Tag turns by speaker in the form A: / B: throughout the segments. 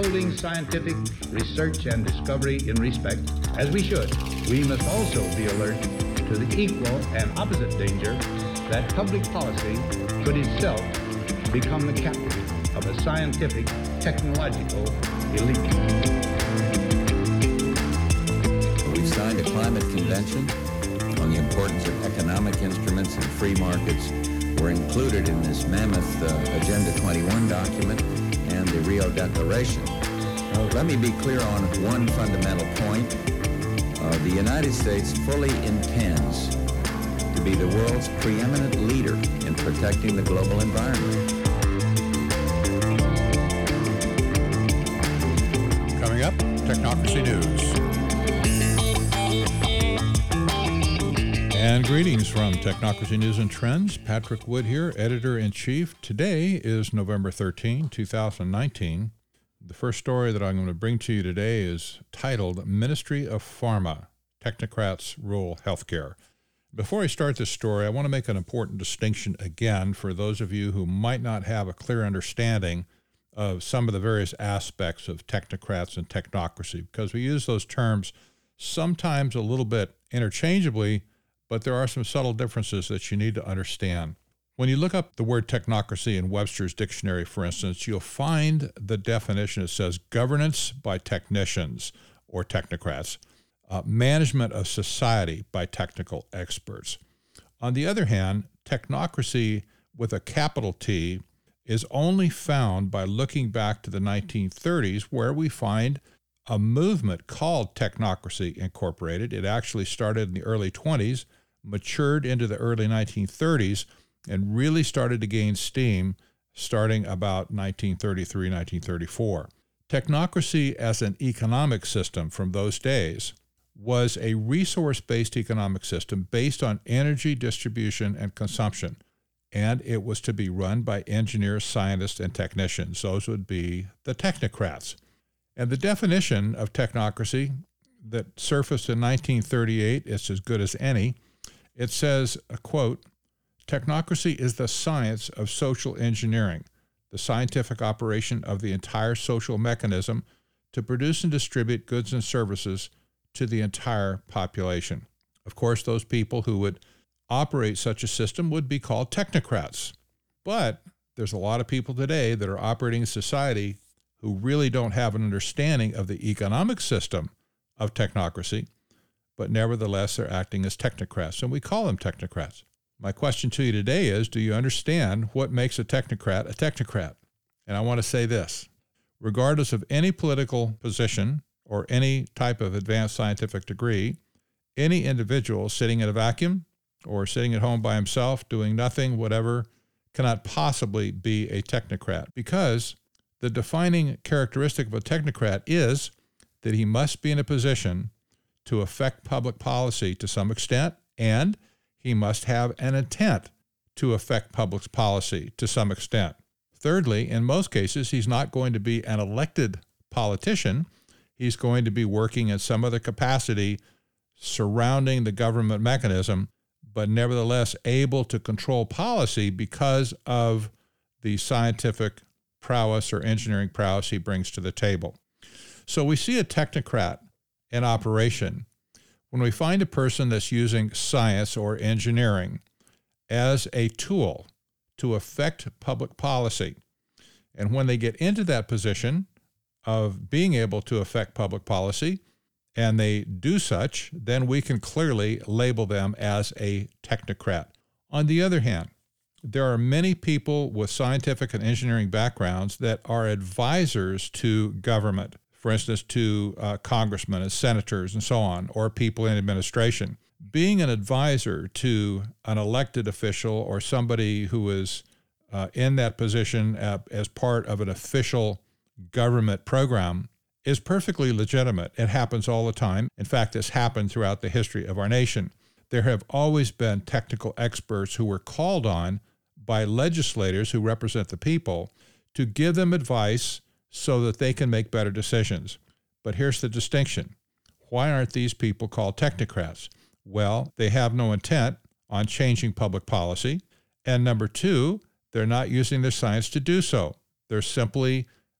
A: upholding scientific research and discovery in respect, as we should, we must also be alert to the equal and opposite danger that public policy could itself become the captive of a scientific, technological elite.
B: We've signed a climate convention on the importance of economic instruments and free markets. Were included in this mammoth Agenda 21 document and the Rio Declaration. Let me be clear on one fundamental point. The United States fully intends to be the world's preeminent leader in protecting the global environment.
C: Coming up, Technocracy News. And greetings from Technocracy News and Trends. Patrick Wood here, Editor-in-Chief. Today is November 13, 2019. The first story that I'm going to bring to you today is titled Ministry of Pharma, Technocrats Rule Healthcare. Before I start this story, I want to make an important distinction again for those of you who might not have a clear understanding of some of the various aspects of technocrats and technocracy, because we use those terms sometimes a little bit interchangeably, but there are some subtle differences that you need to understand. When you look up the word technocracy in Webster's dictionary, for instance, you'll find the definition. It says governance by technicians or technocrats, management of society by technical experts. On the other hand, technocracy with a capital T is only found by looking back to the 1930s, where we find a movement called Technocracy Incorporated. It actually started in the early 20s, matured into the early 1930s, and really started to gain steam starting about 1933, 1934. Technocracy as an economic system from those days was a resource-based economic system based on energy distribution and consumption, and it was to be run by engineers, scientists, and technicians. Those would be the technocrats. And the definition of technocracy that surfaced in 1938 is as good as any. It says, quote, technocracy is the science of social engineering, the scientific operation of the entire social mechanism to produce and distribute goods and services to the entire population. Of course, those people who would operate such a system would be called technocrats. But there's a lot of people today that are operating in society who really don't have an understanding of the economic system of technocracy, but nevertheless they're acting as technocrats, and we call them technocrats. My question to you today is, do you understand what makes a technocrat a technocrat? And I want to say this: regardless of any political position or any type of advanced scientific degree, any individual sitting in a vacuum or sitting at home by himself doing nothing, whatever, cannot possibly be a technocrat, because the defining characteristic of a technocrat is that he must be in a position to affect public policy to some extent, and he must have an intent to affect public policy to some extent. Thirdly, in most cases, he's not going to be an elected politician. He's going to be working in some other capacity surrounding the government mechanism, but nevertheless able to control policy because of the scientific prowess or engineering prowess he brings to the table. So we see a technocrat in operation when we find a person that's using science or engineering as a tool to affect public policy. And when they get into that position of being able to affect public policy, and they do such, then we can clearly label them as a technocrat. On the other hand, there are many people with scientific and engineering backgrounds that are advisors to government, for instance, to congressmen and senators and so on, or people in administration. Being an advisor to an elected official or somebody who is in that position as part of an official government program is perfectly legitimate. It happens all the time. In fact, it's happened throughout the history of our nation. There have always been technical experts who were called on by legislators who represent the people to give them advice so that they can make better decisions. But here's the distinction. Why aren't these people called technocrats? Well, they have no intent on changing public policy. And number two, they're not using their science to do so. They're simply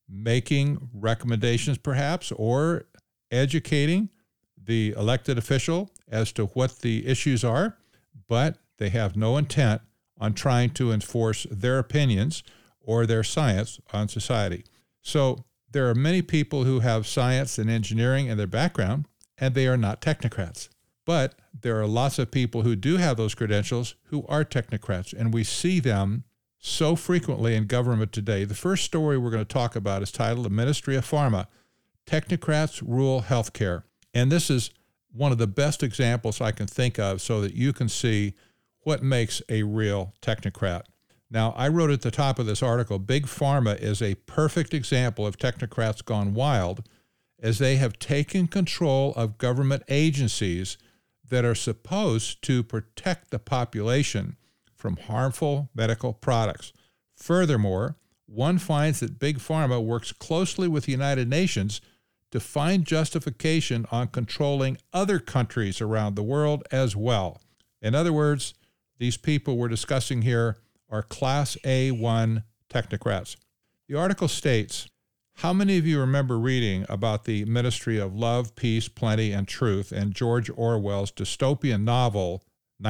C: making recommendations perhaps, or educating the elected official as to what the issues are, but they have no intent on trying to enforce their opinions or their science on society. So there are many people who have science and engineering in their background, and they are not technocrats. But there are lots of people who do have those credentials who are technocrats, and we see them so frequently in government today. The first story we're going to talk about is titled The Ministry of Pharma, Technocrats Rule Healthcare. And this is one of the best examples I can think of so that you can see what makes a real technocrat. Now, I wrote at the top of this article, Big Pharma is a perfect example of technocrats gone wild, as they have taken control of government agencies that are supposed to protect the population from harmful medical products. Furthermore, one finds that Big Pharma works closely with the United Nations to find justification on controlling other countries around the world as well. In other words, these people we're discussing here are Class A1 technocrats. The article states, how many of you remember reading about the Ministry of Love, Peace, Plenty, and Truth in George Orwell's dystopian novel,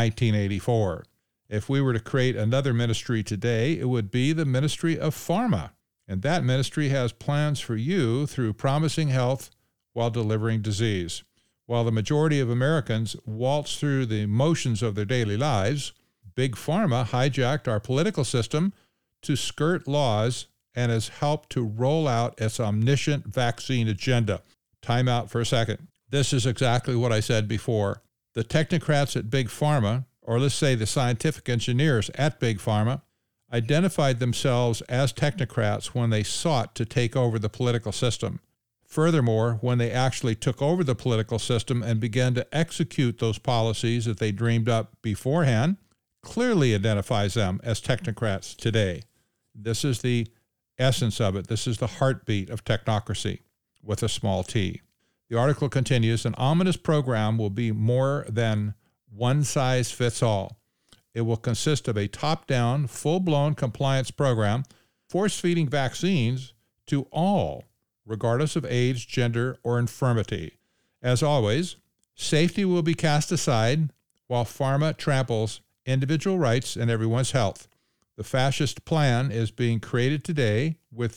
C: 1984? If we were to create another ministry today, it would be the Ministry of Pharma. And that ministry has plans for you through promising health while delivering disease. While the majority of Americans waltz through the motions of their daily lives, Big Pharma hijacked our political system to skirt laws and has helped to roll out its omniscient vaccine agenda. Time out for a second. This is exactly what I said before. The technocrats at Big Pharma, or let's say the scientific engineers at Big Pharma, identified themselves as technocrats when they sought to take over the political system. Furthermore, when they actually took over the political system and began to execute those policies that they dreamed up beforehand, clearly identifies them as technocrats today. This is the essence of it. This is the heartbeat of technocracy with a small t. The article continues, an ominous program will be more than one size fits all. It will consist of a top-down, full-blown compliance program, force-feeding vaccines to all, regardless of age, gender, or infirmity. As always, safety will be cast aside while pharma tramples individual rights and everyone's health. The fascist plan is being created today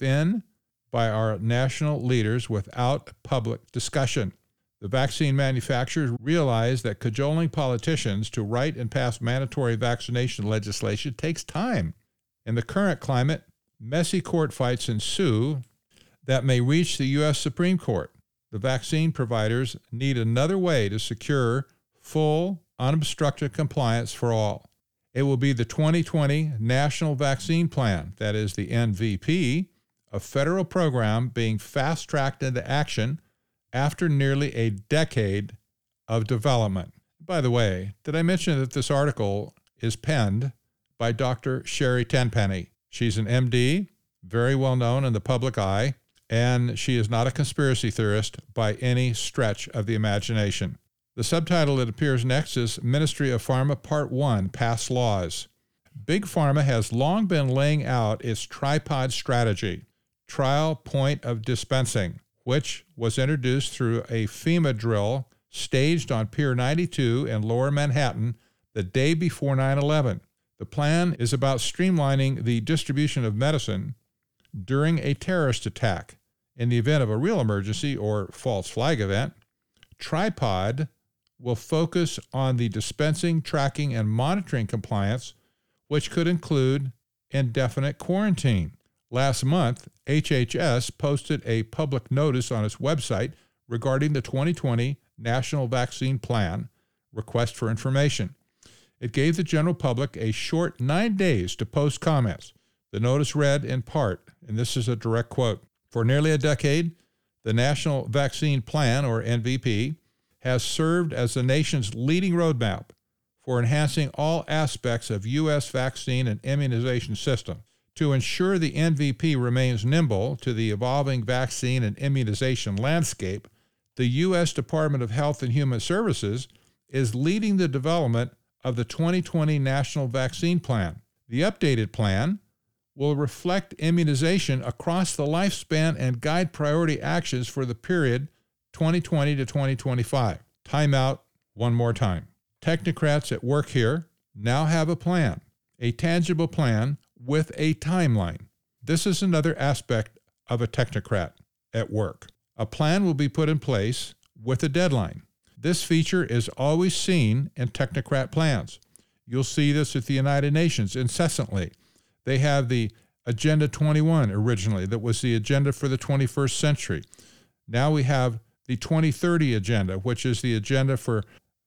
C: by our national leaders without public discussion. The vaccine manufacturers realize that cajoling politicians to write and pass mandatory vaccination legislation takes time. In the current climate, messy court fights ensue that may reach the U.S. Supreme Court. The vaccine providers need another way to secure full, unobstructed compliance for all. It will be the 2020 National Vaccine Plan, that is the NVP, a federal program being fast-tracked into action after nearly a decade of development. By the way, did I mention that this article is penned by Dr. Sherry Tenpenny? She's an MD, very well known in the public eye, and she is not a conspiracy theorist by any stretch of the imagination. The subtitle that appears next is Ministry of Pharma Part 1, Pass Laws. Big Pharma has long been laying out its tripod strategy, trial point of dispensing, which was introduced through a FEMA drill staged on Pier 92 in Lower Manhattan the day before 9/11. The plan is about streamlining the distribution of medicine during a terrorist attack. In the event of a real emergency or false flag event, Tripod will focus on the dispensing, tracking, and monitoring compliance, which could include indefinite quarantine. Last month, HHS posted a public notice on its website regarding the 2020 National Vaccine Plan request for information. It gave the general public a short 9 days to post comments. The notice read in part, and this is a direct quote, "For nearly a decade, the National Vaccine Plan, or NVP, has served as the nation's leading roadmap for enhancing all aspects of U.S. vaccine and immunization system. To ensure the NVP remains nimble to the evolving vaccine and immunization landscape, the U.S. Department of Health and Human Services is leading the development of the 2020 National Vaccine Plan. The updated plan will reflect immunization across the lifespan and guide priority actions for the period 2020 to 2025. Time out one more time. Technocrats at work here now have a plan, a tangible plan with a timeline. This is another aspect of a technocrat at work. A plan will be put in place with a deadline. This feature is always seen in technocrat plans. You'll see this at the United Nations incessantly. They have the Agenda 21 originally, that was the agenda for the 21st century. Now we have the 2030 agenda, which is the agenda for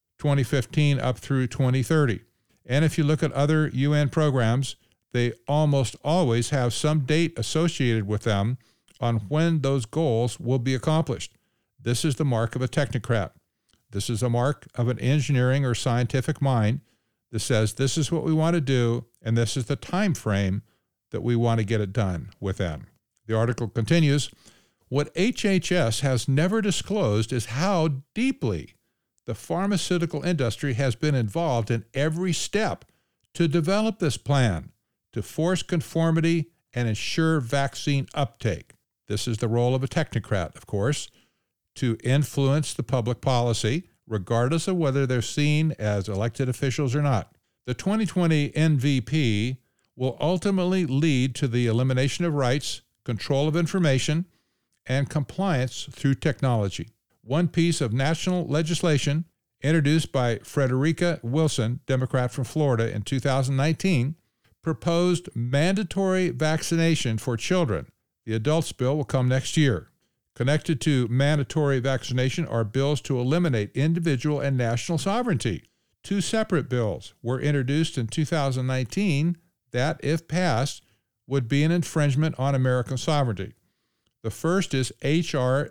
C: 2015 up through 2030. And if you look at other UN programs, they almost always have some date associated with them on when those goals will be accomplished. This is the mark of a technocrat. This is a mark of an engineering or scientific mind that says this is what we want to do, and this is the time frame that we want to get it done within. The article continues, what HHS has never disclosed is how deeply the pharmaceutical industry has been involved in every step to develop this plan, to force conformity and ensure vaccine uptake. This is the role of a technocrat, of course, to influence the public policy, regardless of whether they're seen as elected officials or not. The 2020 NVP will ultimately lead to the elimination of rights, control of information, and compliance through technology. One piece of national legislation introduced by Frederica Wilson, Democrat from Florida, in 2019, proposed mandatory vaccination for children. The adults bill will come next year. Connected to mandatory vaccination are bills to eliminate individual and national sovereignty. Two separate bills were introduced in 2019 that, if passed, would be an infringement on American sovereignty. The first is H.R.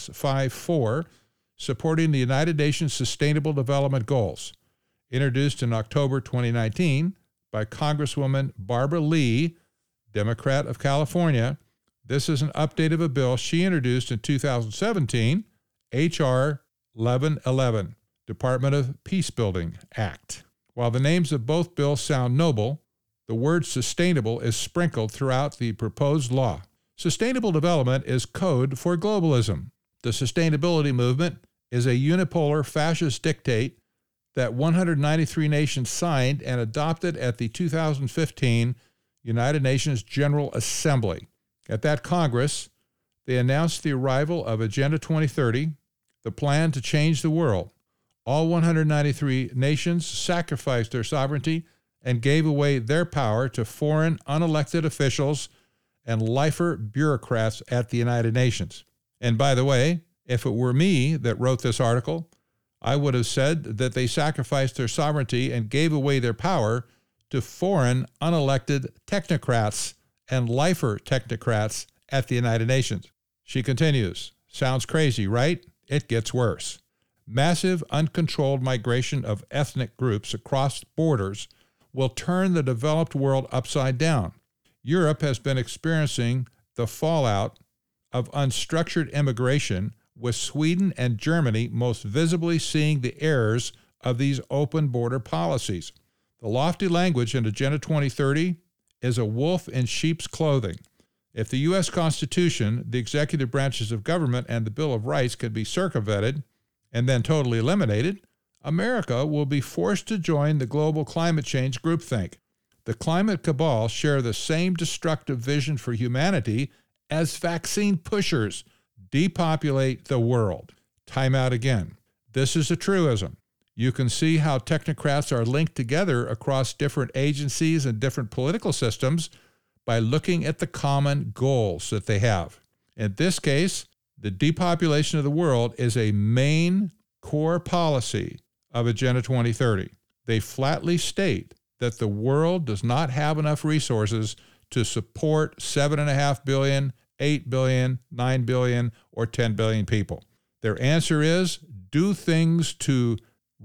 C: 654, supporting the United Nations Sustainable Development Goals, introduced in October 2019 by Congresswoman Barbara Lee, Democrat of California. This is an update of a bill she introduced in 2017, H.R. 1111, Department of Peacebuilding Act. While the names of both bills sound noble, the word sustainable is sprinkled throughout the proposed law. Sustainable development is code for globalism. The sustainability movement is a unipolar fascist dictate that 193 nations signed and adopted at the 2015 United Nations General Assembly. At that Congress, they announced the arrival of Agenda 2030, the plan to change the world. All 193 nations sacrificed their sovereignty and gave away their power to foreign, unelected officials and lifer bureaucrats at the United Nations. And by the way, if it were me that wrote this article, I would have said that they sacrificed their sovereignty and gave away their power to foreign, unelected technocrats and lifer technocrats at the United Nations. She continues, sounds crazy, right? It gets worse. Massive, uncontrolled migration of ethnic groups across borders will turn the developed world upside down. Europe has been experiencing the fallout of unstructured immigration, with Sweden and Germany most visibly seeing the errors of these open border policies. The lofty language in Agenda 2030 is a wolf in sheep's clothing. If the U.S. Constitution, the executive branches of government, and the Bill of Rights can be circumvented and then totally eliminated, America will be forced to join the global climate change groupthink. The climate cabal share the same destructive vision for humanity as vaccine pushers depopulate the world. Time out again. This is a truism. You can see how technocrats are linked together across different agencies and different political systems by looking at the common goals that they have. In this case, the depopulation of the world is a main core policy of Agenda 2030. They flatly state that the world does not have enough resources to support 7.5 billion, 8 billion, 9 billion, or 10 billion people. Their answer is do things to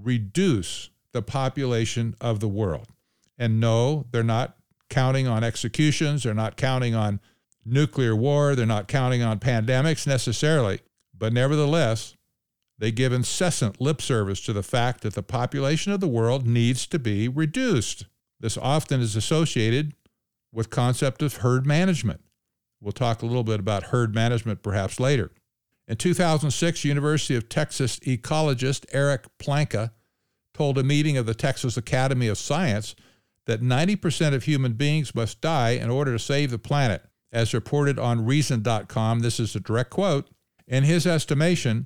C: reduce the population of the world. And no, they're not counting on executions. They're not counting on nuclear war. They're not counting on pandemics necessarily. But nevertheless, they give incessant lip service to the fact that the population of the world needs to be reduced. This often is associated with concept of herd management. We'll talk a little bit about herd management perhaps later. In 2006, University of Texas ecologist Eric Planka told a meeting of the Texas Academy of Science that 90% of human beings must die in order to save the planet. As reported on Reason.com, this is a direct quote, in his estimation,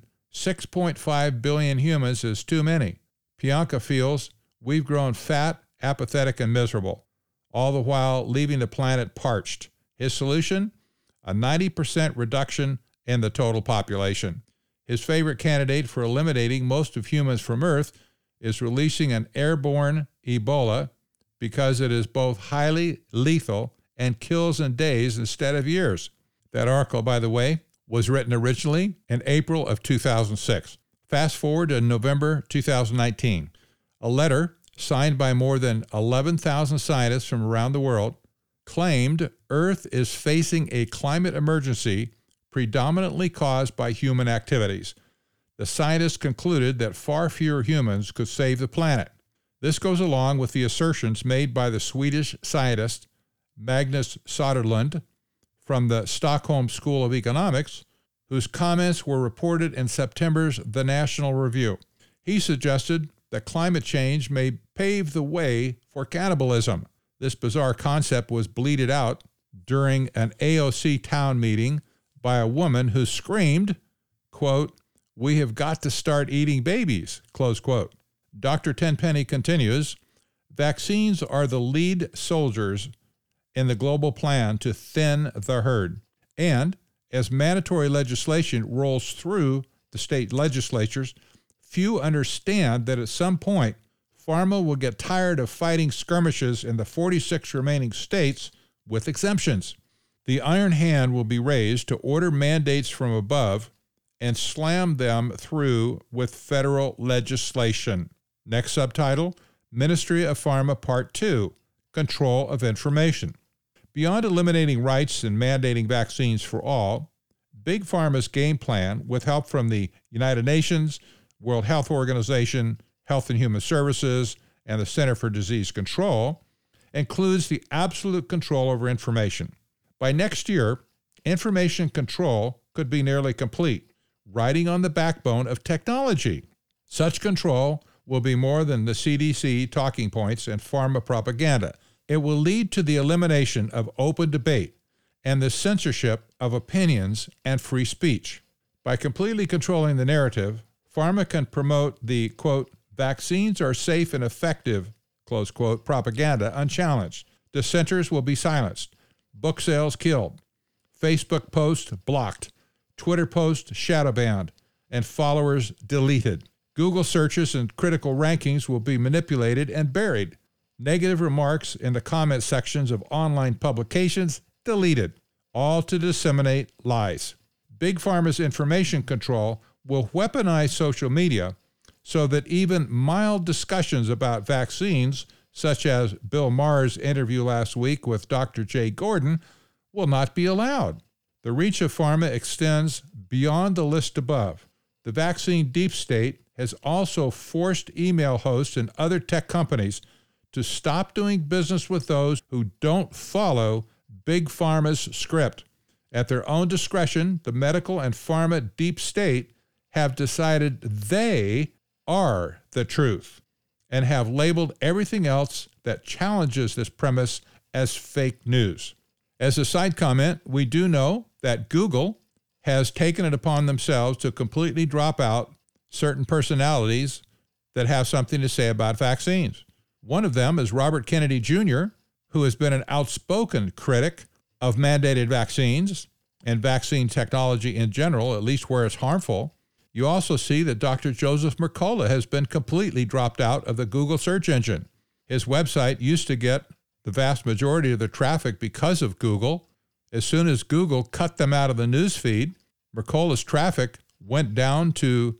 C: 6.5 billion humans is too many. Planka feels we've grown fat, apathetic, and miserable, all the while leaving the planet parched. His solution? A 90% reduction in the total population. His favorite candidate for eliminating most of humans from Earth is releasing an airborne Ebola because it is both highly lethal and kills in days instead of years. That article, by the way, was written originally in April of 2006. Fast forward to November 2019. A letter signed by more than 11,000 scientists from around the world claimed Earth is facing a climate emergency predominantly caused by human activities. The scientists concluded that far fewer humans could save the planet. This goes along with the assertions made by the Swedish scientist Magnus Söderlund from the Stockholm School of Economics, whose comments were reported in September's The National Review. He suggested that climate change may pave the way for cannibalism. This bizarre concept was bleated out during an AOC town meeting by a woman who screamed, quote, "We have got to start eating babies," close quote. Dr. Tenpenny continues, vaccines are the lead soldiers in the global plan to thin the herd. And as mandatory legislation rolls through the state legislatures, few understand that at some point, pharma will get tired of fighting skirmishes in the 46 remaining states with exemptions. The iron hand will be raised to order mandates from above and slam them through with federal legislation. Next subtitle, Ministry of Pharma Part 2, Control of Information. Beyond eliminating rights and mandating vaccines for all, Big Pharma's game plan, with help from the United Nations, World Health Organization, Health and Human Services, and the Center for Disease Control, includes the absolute control over information. By next year, information control could be nearly complete, riding on the backbone of technology. Such control will be more than the CDC talking points and pharma propaganda. It will lead to the elimination of open debate and the censorship of opinions and free speech. By completely controlling the narrative, pharma can promote the, quote, vaccines are safe and effective, close quote, propaganda unchallenged. Dissenters will be silenced. Book sales killed. Facebook posts blocked. Twitter posts shadow banned. And followers deleted. Google searches and critical rankings will be manipulated and buried. Negative remarks in the comment sections of online publications deleted, all to disseminate lies. Big Pharma's information control will weaponize social media so that even mild discussions about vaccines, such as Bill Maher's interview last week with Dr. Jay Gordon, will not be allowed. The reach of pharma extends beyond the list above. The vaccine deep state has also forced email hosts and other tech companies to stop doing business with those who don't follow Big Pharma's script. At their own discretion, the medical and pharma deep state have decided they are the truth and have labeled everything else that challenges this premise as fake news. As a side comment, we do know that Google has taken it upon themselves to completely drop out certain personalities that have something to say about vaccines. One of them is Robert Kennedy Jr., who has been an outspoken critic of mandated vaccines and vaccine technology in general, at least where it's harmful. You also see that Dr. Joseph Mercola has been completely dropped out of the Google search engine. His website used to get the vast majority of the traffic because of Google. As soon as Google cut them out of the news feed, Mercola's traffic went down to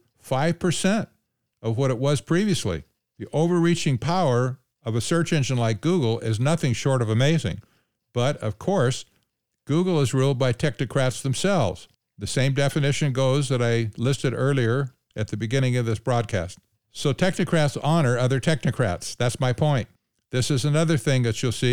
C: 5% of what it was previously. The overreaching power of a search engine like Google is nothing short of amazing. But, of course, Google is ruled by technocrats themselves. The same definition goes that I listed earlier at the beginning of this broadcast. So technocrats honor other technocrats. That's my point. This is another thing that you'll see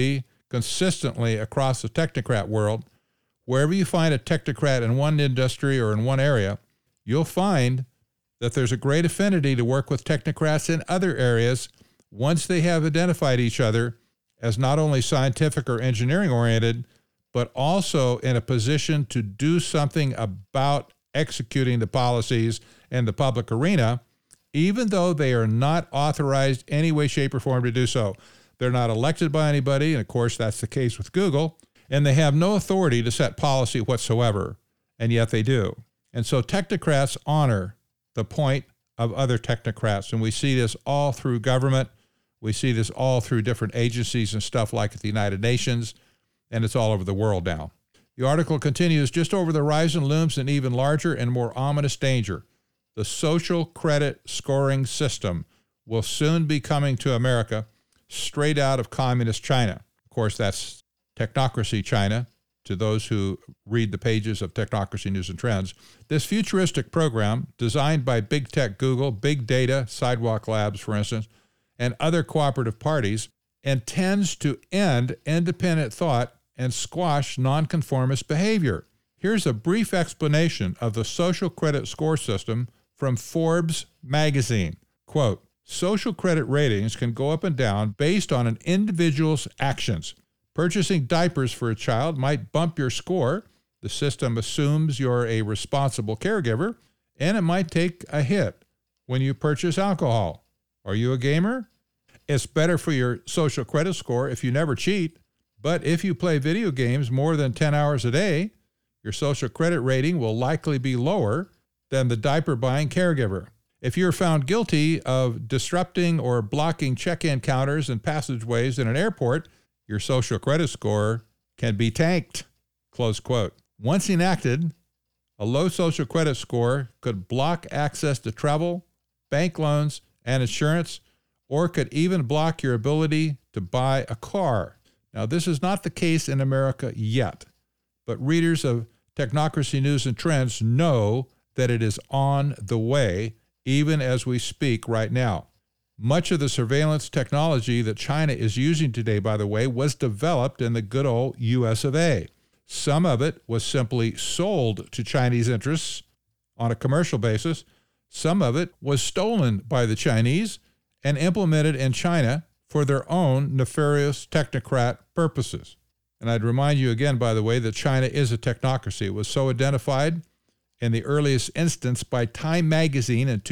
C: consistently across the technocrat world. Wherever you find a technocrat in one industry or in one area, you'll find that there's a great affinity to work with technocrats in other areas once they have identified each other as not only scientific or engineering oriented, but also in a position to do something about executing the policies in the public arena, even though they are not authorized any way, shape, or form to do so. They're not elected by anybody, and of course that's the case with Google, and they have no authority to set policy whatsoever, and yet they do. And so technocrats honor the point of other technocrats, and we see this all through government. We see this all through different agencies and stuff like the United Nations, and it's all over the world now. The article continues, just over the horizon looms an even larger and more ominous danger. The social credit scoring system will soon be coming to America straight out of communist China. Of course, that's technocracy China, to those who read the pages of Technocracy News and Trends. This futuristic program, designed by big tech Google, big data, Sidewalk Labs, for instance, and other cooperative parties, intends to end independent thought and squash nonconformist behavior. Here's a brief explanation of the social credit score system from Forbes magazine. Quote, social credit ratings can go up and down based on an individual's actions. Purchasing diapers for a child might bump your score. The system assumes you're a responsible caregiver, and it might take a hit when you purchase alcohol. Are you a gamer? It's better for your social credit score if you never cheat, but if you play video games more than 10 hours a day, your social credit rating will likely be lower than the diaper-buying caregiver. If you're found guilty of disrupting or blocking check-in counters and passageways in an airport, your social credit score can be tanked, close quote. Once enacted, a low social credit score could block access to travel, bank loans, and insurance, or could even block your ability to buy a car. Now, this is not the case in America yet, but readers of Technocracy News and Trends know that it is on the way, even as we speak right now. Much of the surveillance technology that China is using today, by the way, was developed in the good old US of A. Some of it was simply sold to Chinese interests on a commercial basis. Some of it was stolen by the Chinese and implemented in China for their own nefarious technocrat purposes. And I'd remind you again, by the way, that China is a technocracy. It was so identified in the earliest instance by Time magazine in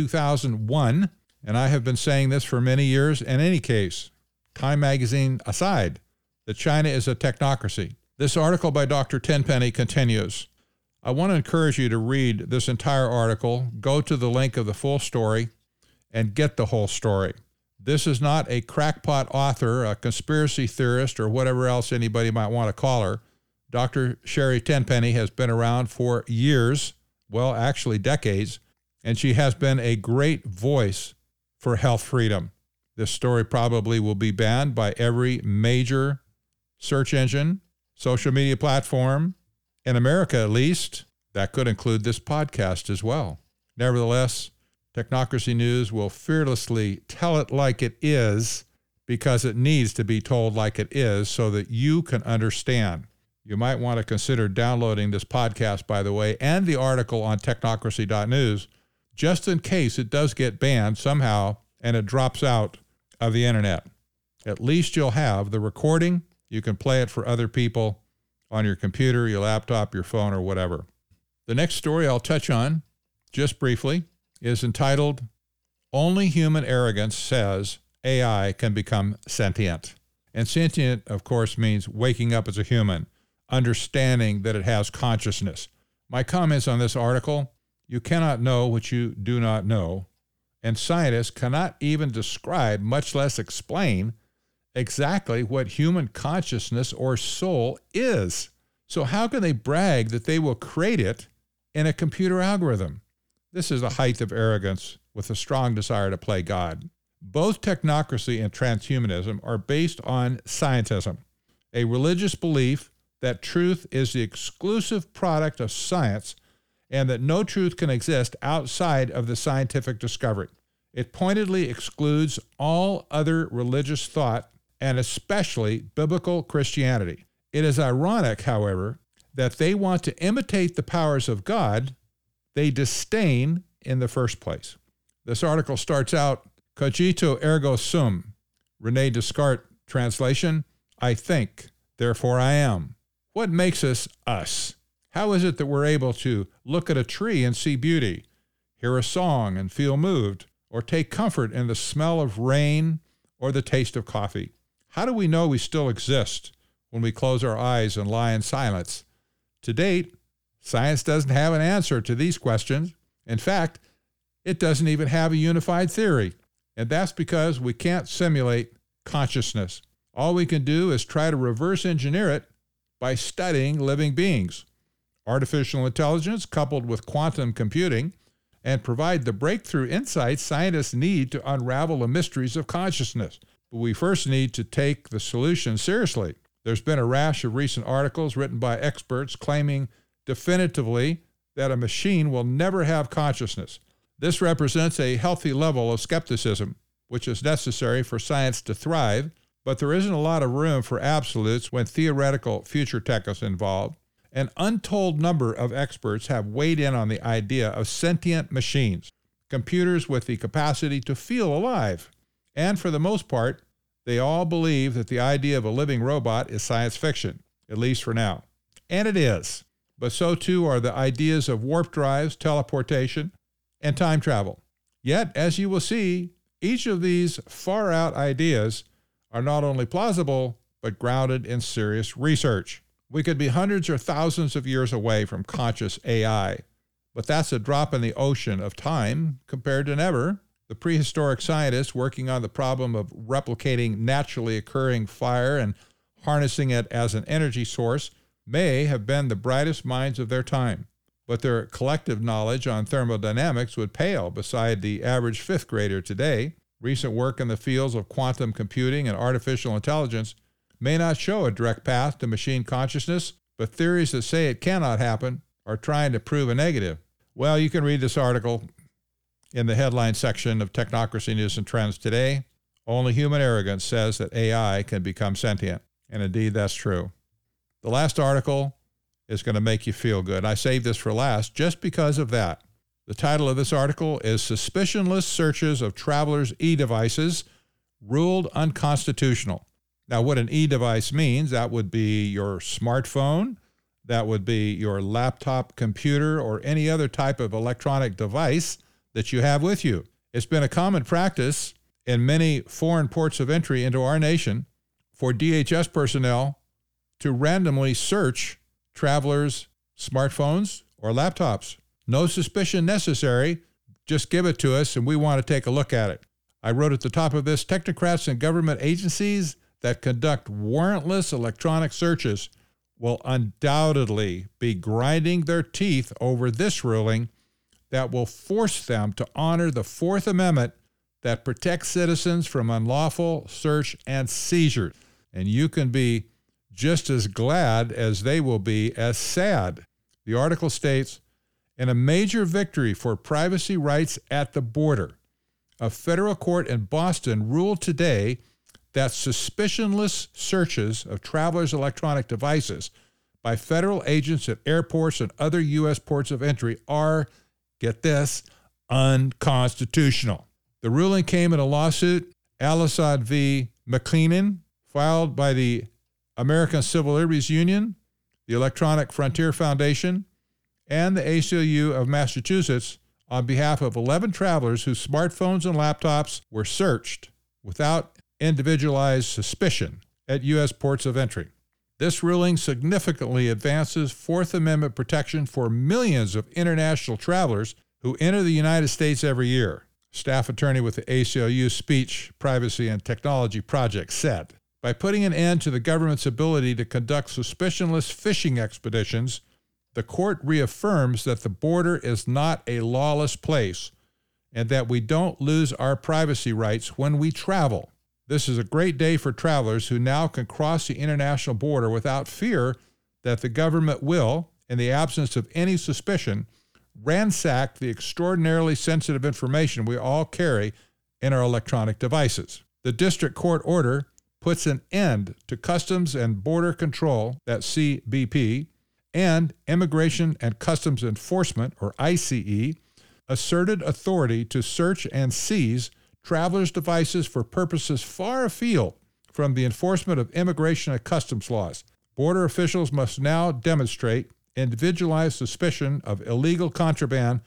C: 2001, and I have been saying this for many years. In any case, Time magazine aside, that China is a technocracy. This article by Dr. Tenpenny continues. I want to encourage you to read this entire article, go to the link of the full story, and get the whole story. This is not a crackpot author, a conspiracy theorist, or whatever else anybody might want to call her. Dr. Sherry Tenpenny has been around for years, well, actually decades, and she has been a great voice for health freedom. This story probably will be banned by every major search engine, social media platform, in America at least. That could include this podcast as well. Nevertheless, Technocracy News will fearlessly tell it like it is, because it needs to be told like it is so that you can understand. You might want to consider downloading this podcast, by the way, and the article on technocracy.news, just in case it does get banned somehow and it drops out of the internet. At least you'll have the recording. You can play it for other people on your computer, your laptop, your phone, or whatever. The next story I'll touch on, just briefly, is entitled, Only Human Arrogance Says AI Can Become Sentient. And sentient, of course, means waking up as a human, understanding that it has consciousness. My comments on this article, you cannot know what you do not know, and scientists cannot even describe, much less explain, exactly what human consciousness or soul is. So how can they brag that they will create it in a computer algorithm? This is the height of arrogance with a strong desire to play God. Both technocracy and transhumanism are based on scientism, a religious belief that truth is the exclusive product of science and that no truth can exist outside of the scientific discovery. It pointedly excludes all other religious thought and especially biblical Christianity. It is ironic, however, that they want to imitate the powers of God they disdain in the first place. This article starts out, Cogito ergo sum, René Descartes translation, I think, therefore I am. What makes us us? How is it that we're able to look at a tree and see beauty, hear a song and feel moved, or take comfort in the smell of rain or the taste of coffee? How do we know we still exist when we close our eyes and lie in silence? To date, science doesn't have an answer to these questions. In fact, it doesn't even have a unified theory. And that's because we can't simulate consciousness. All we can do is try to reverse engineer it by studying living beings, artificial intelligence coupled with quantum computing, and provide the breakthrough insights scientists need to unravel the mysteries of consciousness. But we first need to take the solution seriously. There's been a rash of recent articles written by experts claiming definitively that a machine will never have consciousness. This represents a healthy level of skepticism, which is necessary for science to thrive, but there isn't a lot of room for absolutes when theoretical future tech is involved. An untold number of experts have weighed in on the idea of sentient machines, computers with the capacity to feel alive. And for the most part, they all believe that the idea of a living robot is science fiction, at least for now. And it is. But so too are the ideas of warp drives, teleportation, and time travel. Yet, as you will see, each of these far-out ideas are not only plausible, but grounded in serious research. We could be hundreds or thousands of years away from conscious AI, but that's a drop in the ocean of time compared to never. The prehistoric scientists working on the problem of replicating naturally occurring fire and harnessing it as an energy source may have been the brightest minds of their time, but their collective knowledge on thermodynamics would pale beside the average fifth grader today. Recent work in the fields of quantum computing and artificial intelligence may not show a direct path to machine consciousness, but theories that say it cannot happen are trying to prove a negative. Well, you can read this article in the headline section of Technocracy News and Trends today. Only human arrogance says that AI can become sentient. And indeed, that's true. The last article is going to make you feel good. I saved this for last just because of that. The title of this article is Suspicionless Searches of Travelers' E-Devices Ruled Unconstitutional. Now, what an e-device means, that would be your smartphone, that would be your laptop computer, or any other type of electronic device that you have with you. It's been a common practice in many foreign ports of entry into our nation for DHS personnel to randomly search travelers' smartphones or laptops. No suspicion necessary, just give it to us and we want to take a look at it. I wrote at the top of this, technocrats and government agencies that conduct warrantless electronic searches will undoubtedly be grinding their teeth over this ruling that will force them to honor the Fourth Amendment that protects citizens from unlawful search and seizure. And you can be just as glad as they will be as sad. The article states, in a major victory for privacy rights at the border, a federal court in Boston ruled today that suspicionless searches of travelers' electronic devices by federal agents at airports and other U.S. ports of entry are, get this, unconstitutional. The ruling came in a lawsuit, Al-Assad v. McLennan, filed by the American Civil Liberties Union, the Electronic Frontier Foundation, and the ACLU of Massachusetts on behalf of 11 travelers whose smartphones and laptops were searched without individualized suspicion at U.S. ports of entry. This ruling significantly advances Fourth Amendment protection for millions of international travelers who enter the United States every year. Staff attorney with the ACLU Speech, Privacy, and Technology Project said, by putting an end to the government's ability to conduct suspicionless fishing expeditions, the court reaffirms that the border is not a lawless place and that we don't lose our privacy rights when we travel. This is a great day for travelers who now can cross the international border without fear that the government will, in the absence of any suspicion, ransack the extraordinarily sensitive information we all carry in our electronic devices. The district court order puts an end to Customs and Border Control, that's CBP, and Immigration and Customs Enforcement, or ICE, asserted authority to search and seize travelers' devices for purposes far afield from the enforcement of immigration and customs laws. Border officials must now demonstrate individualized suspicion of illegal contraband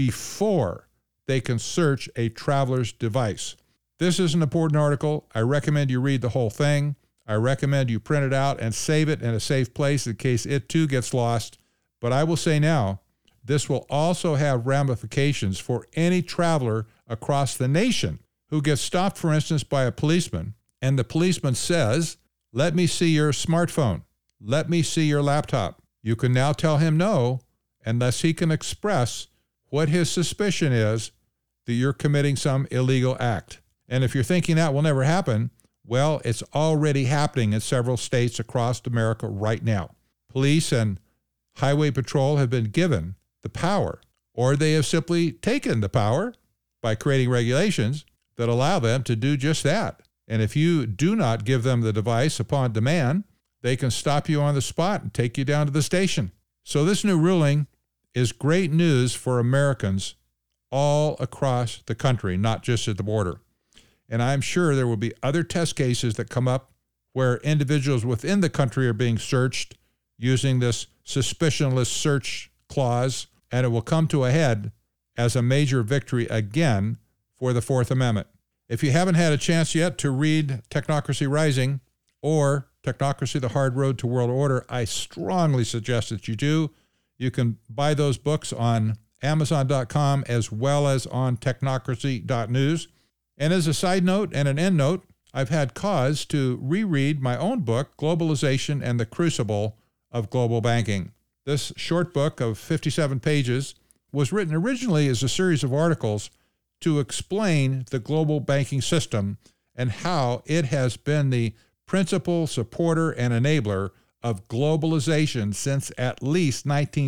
C: before they can search a traveler's device. This is an important article. I recommend you read the whole thing. I recommend you print it out and save it in a safe place in case it too gets lost. But I will say now, this will also have ramifications for any traveler across the nation who gets stopped, for instance, by a policeman, and the policeman says, "Let me see your smartphone. Let me see your laptop." You can now tell him no unless he can express what his suspicion is that you're committing some illegal act. And if you're thinking that will never happen, well, it's already happening in several states across America right now. Police and highway patrol have been given the power, or they have simply taken the power by creating regulations that allow them to do just that. And if you do not give them the device upon demand, they can stop you on the spot and take you down to the station. So this new ruling is great news for Americans all across the country, not just at the border. And I'm sure there will be other test cases that come up where individuals within the country are being searched using this suspicionless search clause, and it will come to a head as a major victory again for the Fourth Amendment. If you haven't had a chance yet to read Technocracy Rising or Technocracy, The Hard Road to World Order, I strongly suggest that you do. You can buy those books on Amazon.com as well as on technocracy.news. And as a side note and an end note, I've had cause to reread my own book, Globalization and the Crucible of Global Banking. This short book of 57 pages was written originally as a series of articles to explain the global banking system and how it has been the principal supporter and enabler of globalization since at least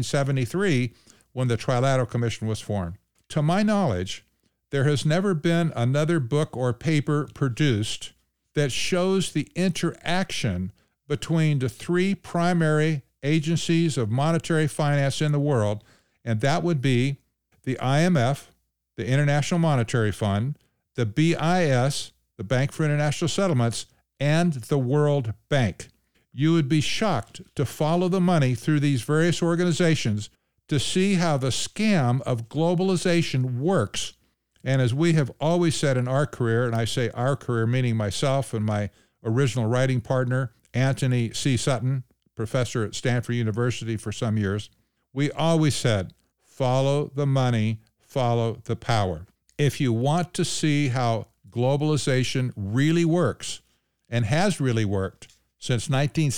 C: 1973, when the Trilateral Commission was formed. To my knowledge, there has never been another book or paper produced that shows the interaction between the three primary agencies of monetary finance in the world, and that would be the IMF, the International Monetary Fund, the BIS, the Bank for International Settlements, and the World Bank. You would be shocked to follow the money through these various organizations to see how the scam of globalization works. And as we have always said in our career, and I say our career meaning myself and my original writing partner, Anthony C. Sutton, professor at Stanford University for some years, we always said, follow the money, follow the power. If you want to see how globalization really works, and has really worked since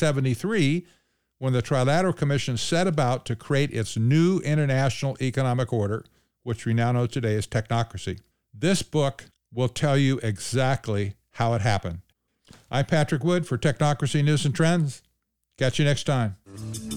C: 1973, when the Trilateral Commission set about to create its new international economic order, which we now know today as technocracy. This book will tell you exactly how it happened. I'm Patrick Wood for Technocracy News and Trends. Catch you next time.